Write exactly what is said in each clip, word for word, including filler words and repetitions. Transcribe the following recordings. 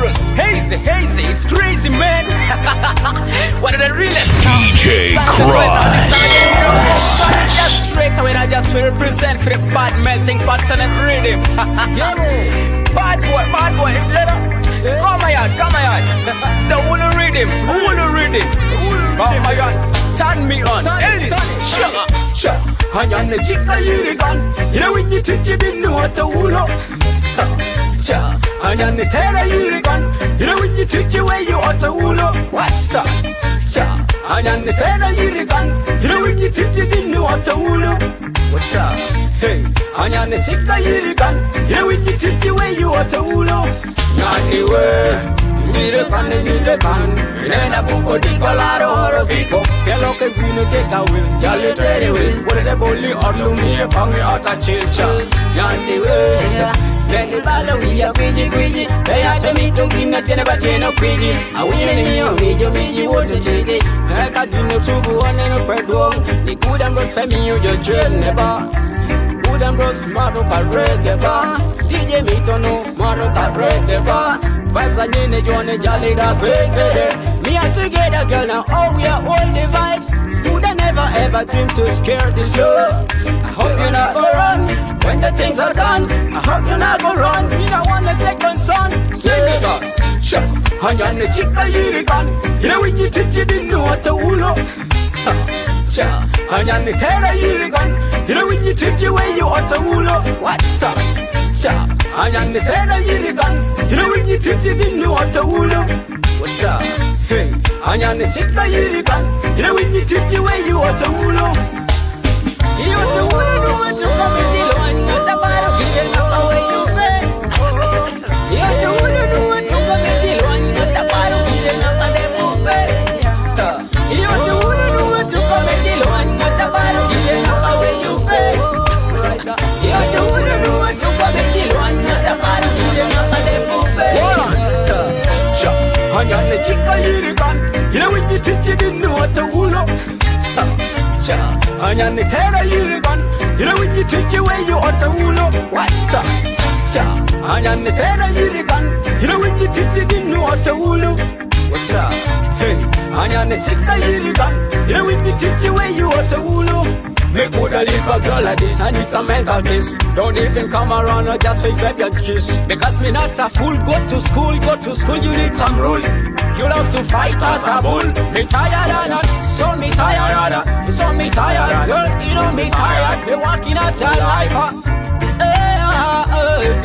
Ambrose, hazy, hazy, it's crazy, man. One of the realest. D J Cross. Just straight away, I just will represent for the bad melting pots and rhythm. Bad boy, bad boy, let up. Come my yard, come my yard. The whole rhythm, whole rhythm. Come my yard, turn me on. Ellis, shut up, shut up. And you're the chica you gun. You know when you touch it, didn't know what to hold up. Cha, and you're the terror you gun. You know when you touch it, where you ought to hold up. What's up? Cha, and you're the terror you gun. You know when you touch it, didn't know what to hold up. What's up? Hey, and you're the chica you gun. You know when you touch it, where you ought to hold up. Not the way. Mire pan, mire pan. Nena buko di colaro horo biko. Hello ke vino take a will. Jolly trade will. What the bully or lumi pangi ata chilcha. Yanti way. Then the bala we are quiji quiji. They are to me to give me ten about ten of quiji. I win in your video, me you want to change it. I got you no trouble one and a bread wrong. The good and bros femi you your dread never. Good and bros maro ka red never. D J me to no maro ka red never. Vibes are in the journey, jolly da great. Me and together, girl, now all we are on the vibes. Would I never ever dream to scare this love? I hope you never run when the things are done. I hope you never run. Me don't wanna take my son. Sing it up, shut. And you're the chica you gun. You know when you touch it, didn't know what to hold up. Cha, and you're the terror you gun. You know when you touch it, where you ought to hold up. What's up? Cha, and you're the terror you gun. You know when you touch it, didn't know what to hold up. What's up? Hey, and you're the chica you gun. You know when you touch it, where you ought to hold up. You ought to hold up, what to come in the line. Not a bottle, give it up away you pay. You ought to hold up, what to come in the line. Not a bottle, give it up and they will pay. You ought to hold up, what to come in the line. Not a bottle, give it up away you pay. You ought to hold up, what to come in the line. Not a bottle, give it up and they will pay. And you're the chica you gun. You know when you touch it, didn't know what to hold up. And you're the terror you gun. You know when you touch it, where you ought to hold up. What's up? And you're the terror you gun. You know when you touch it, didn't know what to hold up. What's up? Hey, and you're the chica you gun. You know when you touch it, where you ought to hold up. Me coulda leave a girl like this, I need some mental peace. Don't even come around or just fake grab your kiss. Because me not a fool, go to school, go to school, you need some rule. You love to fight as a bull. Me tired of that, so me tired of that. So me tired, girl, you know me tired. Me walking out your life, huh? Eh, ah, eh,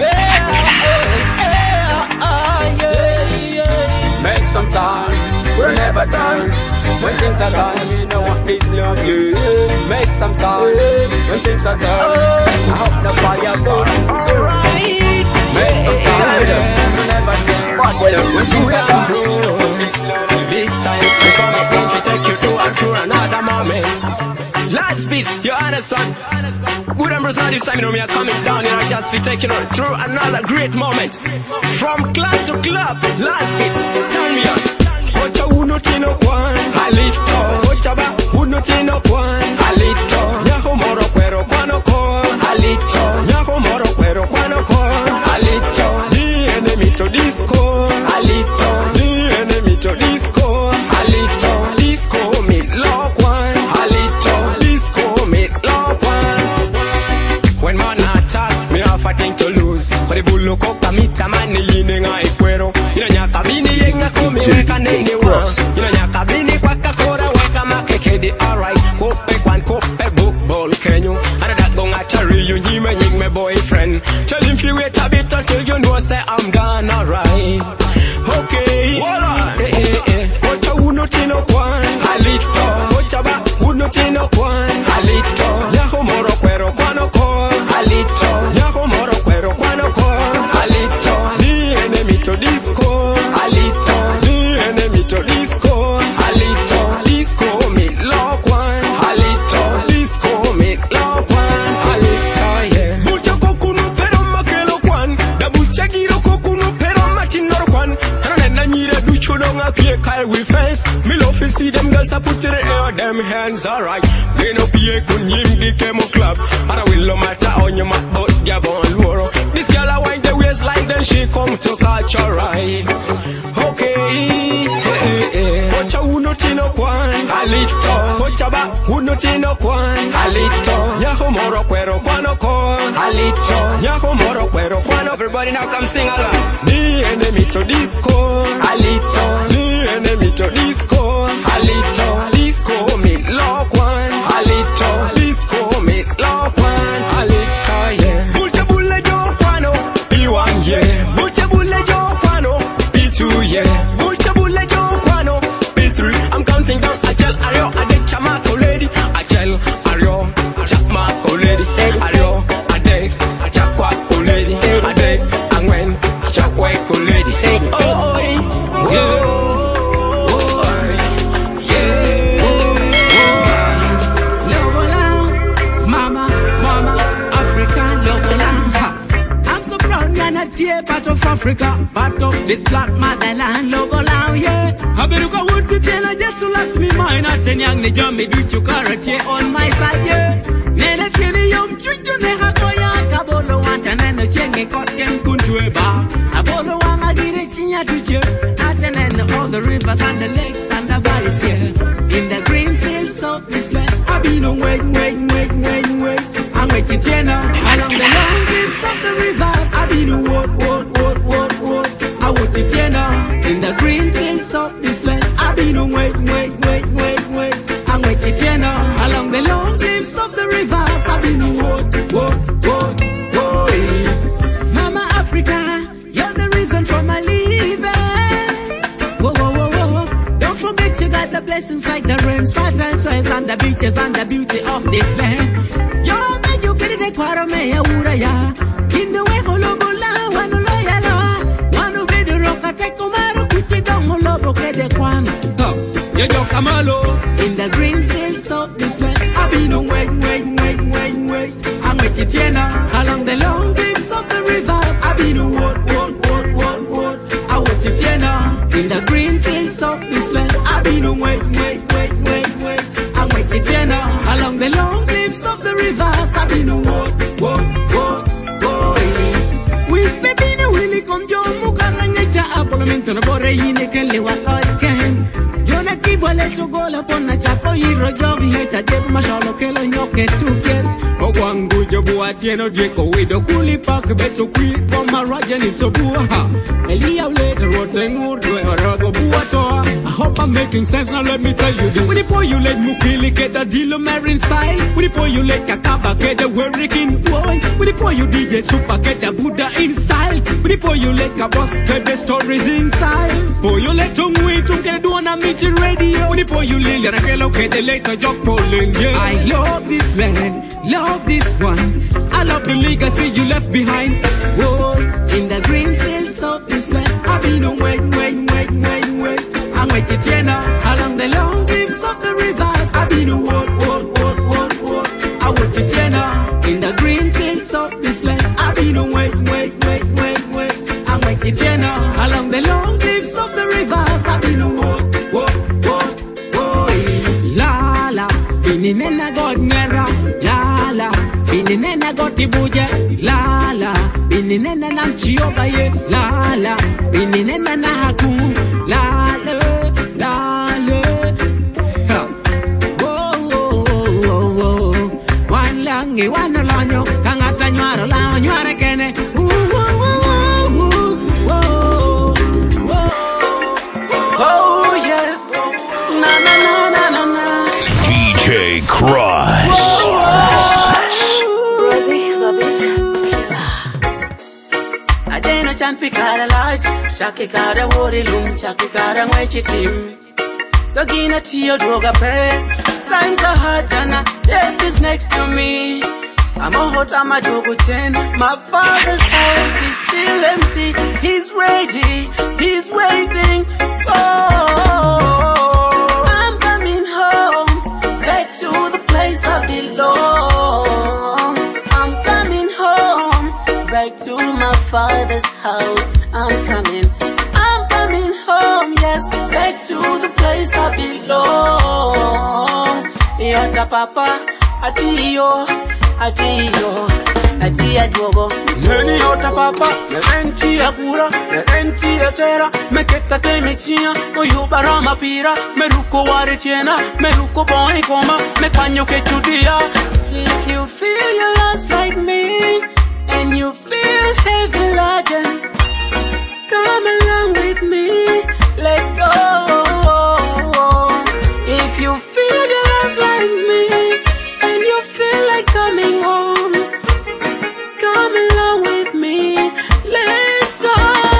eh, eh, ah, yeah, yeah. Make some time, we're never done. When things are done, we don't want peace, love you. Make some time, when things are done, I hope the fire burn. Alright, make some time, we never done. When things are done, this time we come up and we take you to and through another moment. Last piece, you understand? Good and bros, this time you know me are coming down here and just we take you through another great moment. From class to club, last piece, turn me on. Ocha uno tino kwan, alito. Ocha ba uno tino kwan, alito. Nyaho moro kwero kwano ko, alito. Nyaho moro kwero kwano ko, alito. Ni enemy to disco, alito. Ni enemy to disco, alito. Disco means law kwan, alito. Disco means law kwan. When man attack, me have a thing to lose. For the bull coca mita mani yine nga ikwero. Ina nyaka bini yenga kumi weka nene wa. Ina nyaka bini kwa kakora weka makekedi. Alright, kope kwan kope book ball kenyo. And that gonga chari you nyime nying me boyfriend. Tell him you wait a bit until you know say I'm gone. Alright, okay. Alright, eh eh eh. Kocha uno tino kwan, alito. Kocha ba uno tino kwan, alito. Nyaho moro kwero kwano ko, alito. Nyaho moro kwero kwano ko, alito. Ni enemy to disco, alito. Ni enemy to disco, alito. Disco means lock one, alito. Disco means lock one, alito, yeah. Bucha kokuno pero makelo kwan, da bucha giro kokuno pero machinor kwan. Tana na nyire ducho donga pie kai we face. Me love to see them girls a put in the air, them hands alright. They no pie kunyim di kemo club, and I will no matter on your mat but ya bon loro. This girl a wind the waist like then she come to catch a ride. Okay, Pocha uno tino kwan, Alito. Pocha ba uno tino kwan, Alito. Nyaho moro kwero kwano kon, Alito. Nyaho moro kwero kwano. Everybody now come sing along. The enemy to disco, Alito. The enemy to disco, Alito. Disco mix lock one, Alito. Disco mix lock one, Alito. Yeah. Bulcha bulle jo kwano, B one yeah. Bulcha bulle jo kwano, B two yeah. Bulcha bulle jo kwano, B three. I'm counting down. I tell Ario, I did chamako lady. I tell Ario, chamako lady. Ario, I did chakwako lady. I did and when chakwako lady. Oh yeah. Yeah, part of Africa, part of this black motherland, logo land, yeah. Haberuka would to tell her just to lax me mine at ten young Nejami do to karate on my side, yeah. Nene Kenny Yum Junju Nehakoya, Kabolo want and then the Chenge Kotten Kuntueba. Abolo Wanga Girichinya to Jim, at and then all the rivers and the lakes and the valleys, yeah. In the green fields of this land, I've been on wait, wait, wait, wait, wait. I'm waiting, Jenna, along the long cliffs of the rivers, I've been on what, what, what, what, what. I want to Jenna, in the green fields of this land, I've been on wait, wait, wait, wait, wait. I'm waiting, Jenna, along the long cliffs of the rivers, I've been on what, what, what, what. Mama Africa, you're the reason for my living. Whoa, whoa, whoa, whoa. Don't forget you got the blessings like the rains, fertile soils, and the beaches, and the beauty of this land. You're the you get it, Quarame, Uraya. In the way, Holobola, one loyala. One who be the rock, I take Omaro, put it down, Holobo, the Kwan. Yo, Kamalo. In the green fields of this land, I've been on wait, wait, wait, wait, wait. I'm with you, Jenna, along the long banks of the rivers. I've been on what, what, what, what, what. I want you, Jenna, in the green fields of this land. I've been on wait, wait, wait, wait, wait. I'm with you, Jenna, along the long cliffs of the rivers. I've been on what, what, what, what. We've been a willy come John Mukana nature, Apollo to Bore in a Kelly, what Lord can. Jonah Kibo let you go upon a chapo, hero job, hit a dip, Mashalo, Kello, Yoke, two kiss. Ogwangu, Jobu, Atieno, Jaco, Widow, Kuli Park, Beto Queen, from Marajani, Sobuha. Elia later, Rotten Wood, or Rago Buato. I hope I'm making sense, now let me tell you this. When you you let Mukili get the deal marine side, when you let Kakaba get the Working boy, when you D J Super get the Buddha in style, when you let Kabos get the stories inside, for you let Tungwe to get one a meeting radio, when you let Rakelo get the later job polling. I love this land, love this one. I love the legacy you left behind. Whoa, in the green fields of this land, I've been on wait, wait, wait, wait, wait. I'm waiting, Jenna, along the long cliffs of the rivers. I've been on what, what, what, what, what. I want you, Jenna, in the green fields of this land. I've been on wait, wait, wait, wait, wait. I'm waiting, Jenna, along the long cliffs of the rivers. I've been on what, what, what, what. La la, Bininena God Nera, la la. Bininena goti buja, la la. Bininena nam chiobaye, la la. Bininena na haku, la la, la la. Whoa, whoa, whoa, whoa. One langi, one lanyo, kangata nyaro lao nyare kene. Whoa, whoa, whoa, whoa, whoa. Oh yes, na na na na na na. D J Crush. Adeno chan pikara laj, shaki kara wori lum, shaki kara ngwechi tim. So gina tiyo droga pe, times are hard and death is next to me. I'm a hot, I'm a dogo ten. My father's house is still empty. He's ready, he's waiting. So I'm coming home, back to the place I belong. I'm coming home, back to my father's house. I'm coming, I'm coming home, yes, back to the place I belong. Yota papa, adiyo, adiyo, adiyo dogo. Leni yota papa, me venti a cura, me venti a terra, me chetta te me cia, o io barama pira, me rucco ware tiena, me rucco poi coma, me quagno che giudia. If you feel you're lost like me, and you feel heavy laden, come along with me, let's go. If you feel you're lost like me, and you feel like coming home, come along with me, let's go.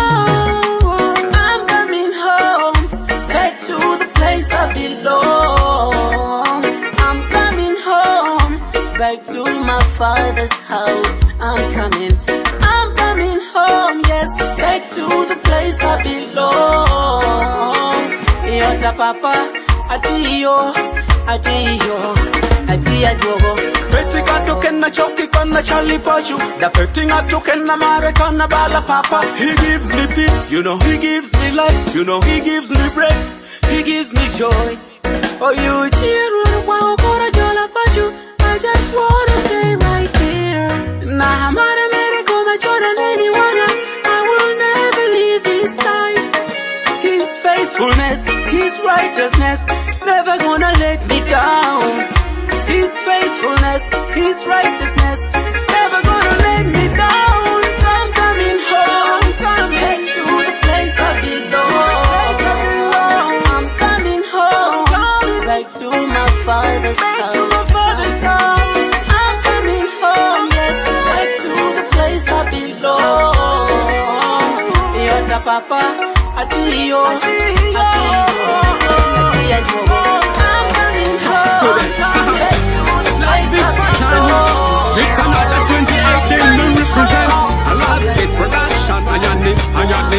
I'm coming home, back to the place I belong. I'm coming home, back to my father's house. I'm coming, I'm coming home, yes, back to the place I belong. Yota papa, adio, adio, adio, adio. Pettinga tukena choki kana chali paju, da pettinga tukena mare kana bala papa. He gives me peace, you know, he gives me life, you know, he gives me breath, he gives me joy. Oh, you dear, wow, kora jola paju, I just wanna stay right here. Nah, mara mere koma chora leni wana, I will never leave his side. His faithfulness, his righteousness, never gonna let me down. His faithfulness, his righteousness, never gonna let me down. So I'm coming home, coming back to the place I belong. I'm coming home, back to my father's house. I'm coming home, yes, back to the place I belong. Yota papa, adio, adio, adio. I'm coming home, back to the place I belong. It's another twenty eighteen we represent a last space production. Anyane, anyane,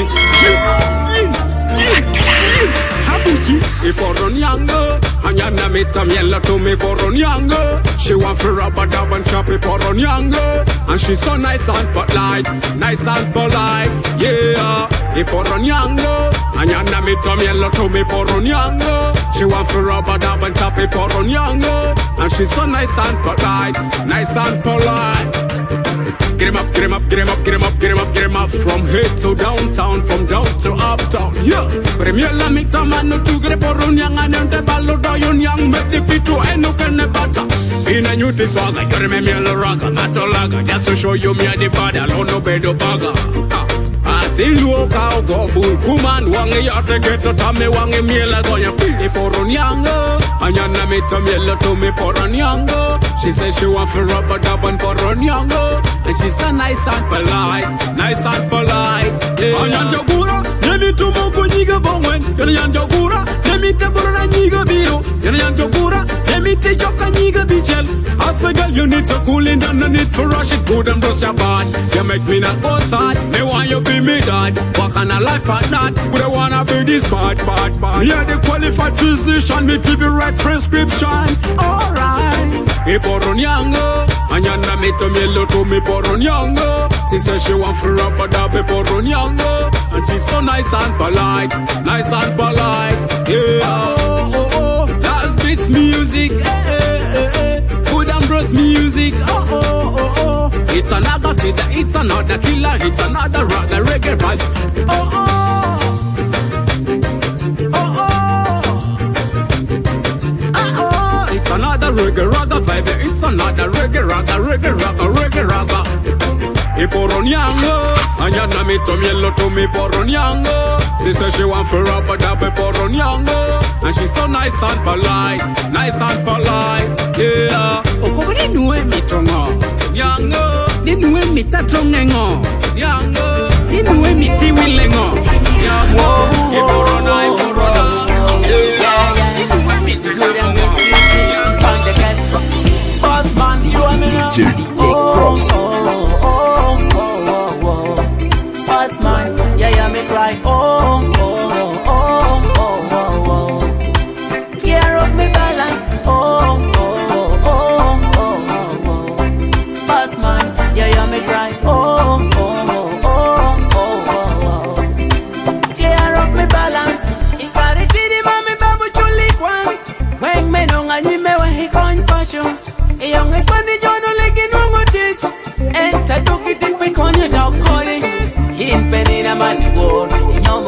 Habuchi, if or on younger, Anyana meta miela to me for on younger. She want for rubber dub and chop it for on younger. And she's so nice and polite, nice and polite, yeah. If or on younger, Anyana meta miela to me for on younger. She want for rubber dub and chop it for on younger. And she's so nice and polite, nice and polite. Get him up, get him up, get him up, get him up, get him up, get him up. From here to downtown, from down to uptown, yeah. Premiela mita mano tu gre porun yang anente ballo doyun yang make the pitu eno kene bata. In a new diswaga, you're me miela raga, matolaga, just to show you me a the body, alone no bedo baga. Atilu ka go bul kuman wangi yate geto tame wangi miela gonya peace. Porun yanga, anyana mita miela to me porun yanga. She says she want for rubber dub and porun yanga. And she's so nice and polite, nice and polite, yeah. Anyanja gura, nemi tumo ko nyiga bongwen. Anyanja gura, nemi te borona nyiga biro. Anyanja gura, nemi te joka nyiga bichel. As a girl you need to cool it down, no need for rush it good and brush your bad. You make me not go sad, me want you be me dad. What kind of life at that? But I wanna be this bad, bad, bad. Me are the qualified physician, me give you right prescription. Alright. Me poron younger, anyana me to me lo to me poron younger. She says she want for rubber dub me poron younger. And she's so nice and polite, nice and polite, yeah. Oh, oh, oh, that's this music, eh, eh, eh, eh. Good and gross music, oh, oh, oh, oh. It's another killer, it's another killer, it's another rock, the reggae vibes, oh, oh. It's another reggae raga vibe, it's another reggae raga, reggae raga, reggae raga. E poron yanga, anyana me to mielo to me poron yanga. She says she want for rubber dub me poron yanga. And she's so nice and polite, nice and polite, yeah. Oko ni nuwe mi tonga, yanga. Ni nuwe mi tatonga ngo, yanga. Ni nuwe mi tiwile ngo, yanga. E porona, e porona, yeah. Ni nuwe mi tatonga ngo. Bossman, you and me D J, D J Cross. Oh, oh, oh, oh, oh. Bossman, yeah, yeah, me cry. Oh, oh, oh, oh, oh, oh. Care of me balance. Oh, oh, oh, oh, oh, oh. Bossman, yeah, yeah, me cry. Oh, oh, oh, oh, oh, oh. Care of me balance. If I did it, mommy, babu, you lick one. When me no ngani me when he can't fashion. A young bunny John like in one teach.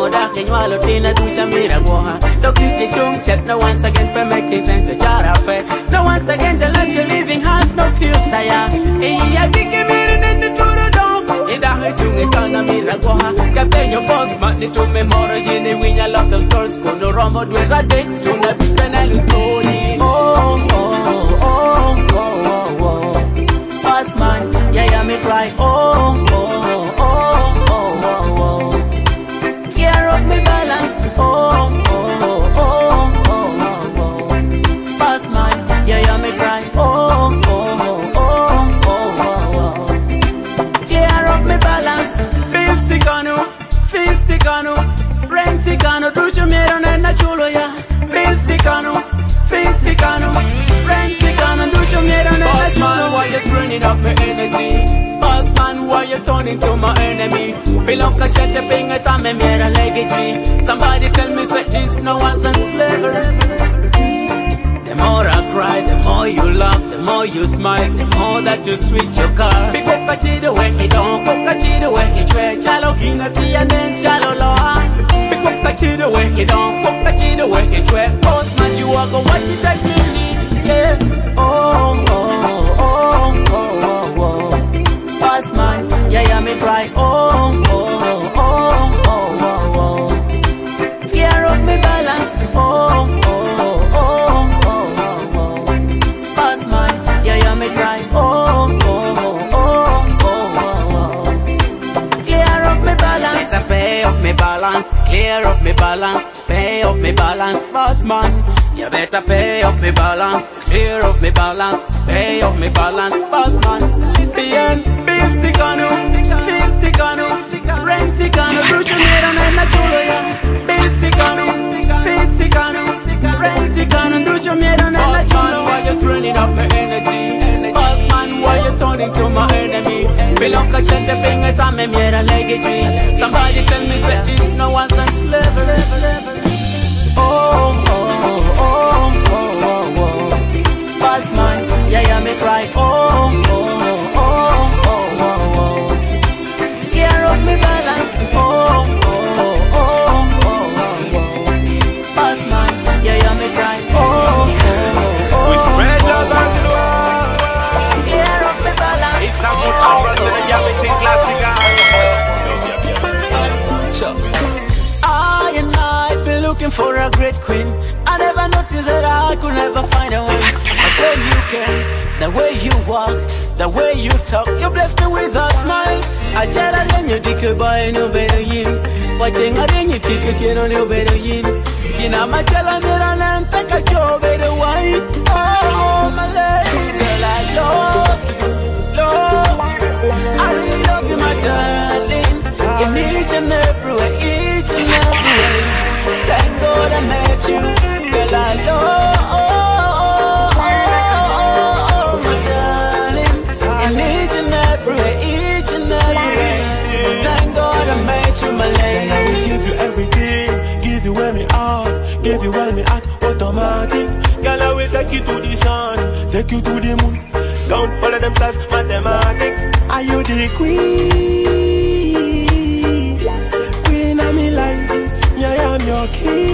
da que no lo tiene ducha mira goha. Don't teach it don't chat no once again for making sense of charape. No once again the life you're living has no future. Yeah, I think you made it in the door dog. In the heart you get on a mira goha. Captain your boss man to memory in the win a lot of stores. Kono romo dwe rade to na penal story. Oh oh oh oh oh oh. Boss man, yeah yeah me cry. Oh oh oh oh oh oh. Care of me balance. Oh oh oh oh oh oh. Boss man, yeah yeah me cry. Oh oh oh oh oh oh. Care of me balance. Fisticano, fisticano, renticano. Ducho mieron en la chulo ya. Fisticano, fisticano, renticano. Ducho mieron en la chulo. Boss man, why you turning up my energy? Boss man, why you turning to my enemy? Belong a chat the ping at me mera legacy. Somebody tell me say this no one's on slavery. The more I cry, the more you laugh, the more you smile, the more that you switch your car. Pick up a chido when he don't, cook a chido when he try. Chalo kina tea and then chalo loa. Pick up a chido when he don't, cook a chido when he try. Postman, you are go what you take me, yeah. Oh, oh, oh, oh, oh, oh. Postman, yeah, yeah, me cry. Oh, oh, oh, oh, oh, oh. Care of me balance. Oh, oh. Oh, oh, oh, oh, oh, oh. Clear up me balance. Better pay off me balance. Clear up me balance. Pay off me balance, boss man. You better pay off me balance. Clear up me balance. Pay off me balance, boss man. Listen, Bisticano, Bisticano, Renticano, Bruchunero, and Nachulo, ya. Bisticano, Bisticano, Renticano, Bruchunero, and Nachulo. Why you turning up my energy? Boss man, why you turning to my enemy? Belong a chat the ping at me mera legacy. Somebody tell me say this no one's on slavery. Oh, oh, oh, oh, oh, oh. Boss man, yeah, yeah, me cry. Oh, oh, oh, oh, oh, oh. Care of me balance. Oh, oh, oh, oh, oh, oh. Boss man, yeah, yeah, me cry. Oh, oh, oh, oh. We spread love out the world. It's a good hour to the Gavin Classic. I and I been looking for a great queen. I never noticed that I could never find a one. But when you can, the way you walk, the way you talk, you bless me with a smile. I tell her then you take a boy no better yin. Watching her then you take a kid on your better yin. You know my tell her that I take a job better wine. Oh my lady, girl I love you, love. I really love you my darling. In each and every way, each and every way. Thank God I met you, girl I love my darling. In each and every way, each and every way. Thank God I met you, my lady. I will give you everything, give you when me off, give you when me at automatic. Girl I will take you to the sun, take you to the moon. Don't follow them stars, mathematics. Are you the queen? Queen of me life, yeah, I am your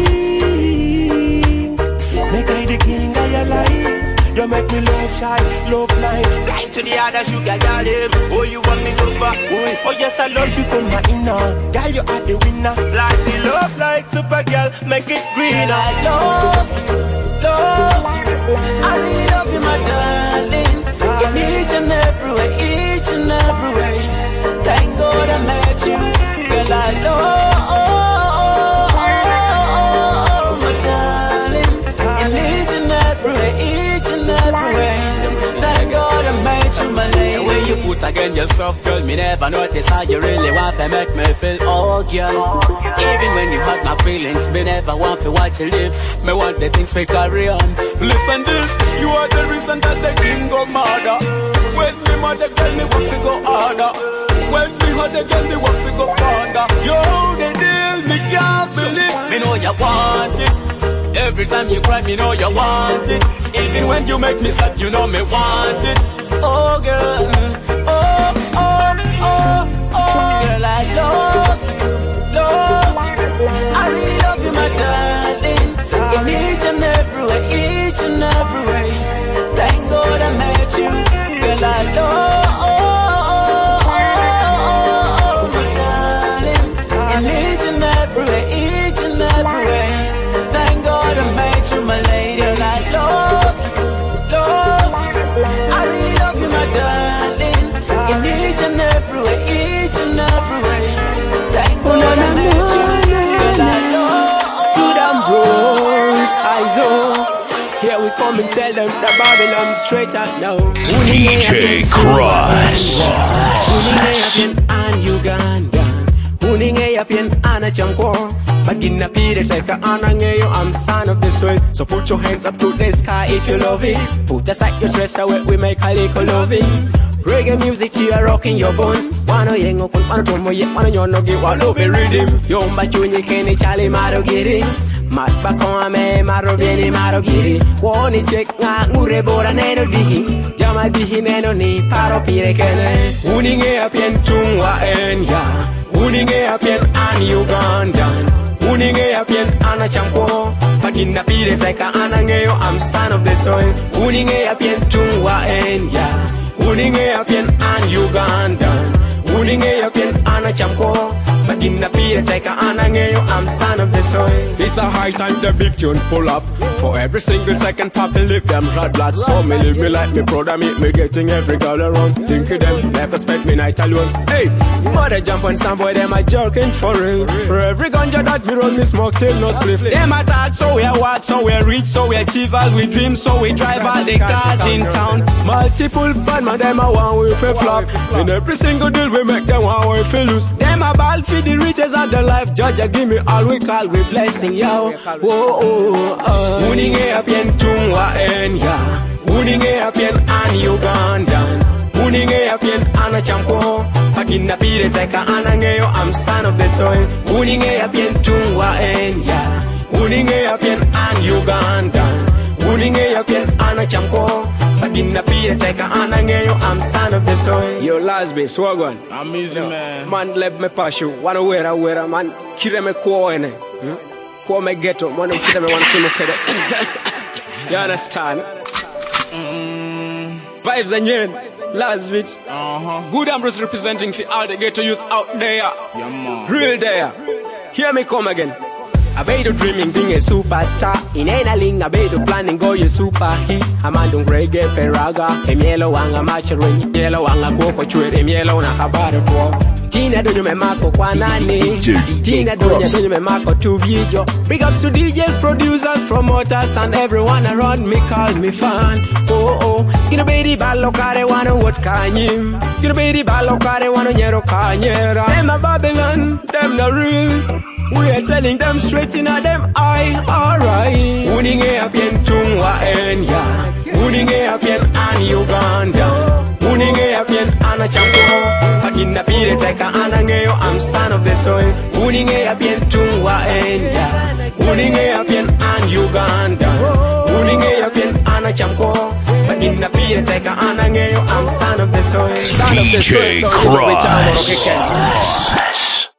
king. Make I the king of your life. You make me love shy, love blind. Blind to the other sugar, girl, him. Oh, you want me over? Oh, oh yes, I love you from my inner. Girl, you are the winner. Flash the love like super girl, make it greener. I love you, love. I really love you, my darling. In each and every way, each and every way. Thank God I met you, girl I love my darling. In each and every way, each and every way. Thank God I met you, my lady. The way you put again yourself, girl, me never notice how you really want to make me feel, oh girl. Even when you hurt my feelings, me never want to watch you live. Me want the things we carry on. Listen this, you are the reason that the king go murder. When me mother tell me what to go harder. When me mother tell me what to go farther. Yo, the deal, me can't believe. Me know you want it. Every time you cry, me know you want it. Even when you make me sad, you know me want it. Oh girl, oh, oh, oh, oh. Girl, I love, love. come and tell them that Babylon straight out now. D J Cross. Uninge yapien an Uganda. Uninge yapien ana chanko. Magina pire teka anangeyo, I'm son of the soil. So put your hands up to the sky if you love it. Put aside your stress away, we make a little loving. Reggae music to you rocking your bones. Wano yengo kun wano tomo ye wano nyono gi walo be rhythm. Yo mbachunyi keni chali maro giri. Mat bakon ame maro vieni maro giri. Woni check nga ngure bora neno dihi. Jama dihi neno ni paro pire kene. Uninge apien chungwa enya. Uninge apien an Ugandan. Uninge apien ana champo. Pagina pire teka anangeyo, I'm son of the soil. Uninge apien chungwa enya. Uninge apien an Ugandan. Uninge apien ana chamko. Magina pire teka anangeyo, I'm son of the soil. It's a high time the big tune pull up. For every single second pop and live them blood blood. So me live me like me brother, make me getting every girl around. Think of them, never spend me night alone. Hey, mother jump on some boy, them a jerking for real. For every ganja that me run, me smoke till no spliff. Them attack, so we are what, so we are rich, so we achieve all we dream, so we drive all the cars in town. Multiple bad man, them a one way for flop. In every single deal we make them one way for lose. Them a ball for the riches of the life. Judge give me all we call we blessing, yo. Whoa, oh, oh. Uninge apien chungwa enya. Uninge apien an Ugandan. Uninge apien ana champo. Pagina pire teka anangeyo, I'm son of the soil. Uninge apien chungwa enya. Uninge apien an Ugandan. Uninge apien ana champo. Pagina pire teka anangeyo, I'm son of the soil. Yo Lasby, swagwan. I'm easy, man. Man let me pass you. Wanna wear a wear a man. Kire me kwa ene. Kwa me ghetto. Mwana kire me wana chimo kede. You understand? Mm. Vibes and yen. Last bit. Uh-huh. Good Ambrose representing for all the ghetto youth out there. Yeah, man. Real there. Hear me come again. I made a dreaming being a superstar. In any ling, I made a planning go you super hit. I'm on reggae peraga. Em yellow wanga machering. Yellow wanga coco chwe. Em yellow na kabara po. Tina do you me mako kwa nani? Tina do you do you me mako to video. Big ups to D Js, producers, promoters, and everyone around me call me fan. Oh oh, you know baby ballo kare wano what kanyim. You know baby ballo kare wano nyero kanyera. Them a Babylon, them not real. We are telling them straight in a them eye, alright. Uninge apien chungwa enya. Uninge apien an Uganda. Uninge apien ana champo. Pagina pire teka anangeyo, I'm son of the soil. Uninge apien chungwa enya. Uninge apien an Uganda. Uninge apien ana champo. Pagina pire teka anangeyo, I'm son of the soil. Son of the soil. D J Cross.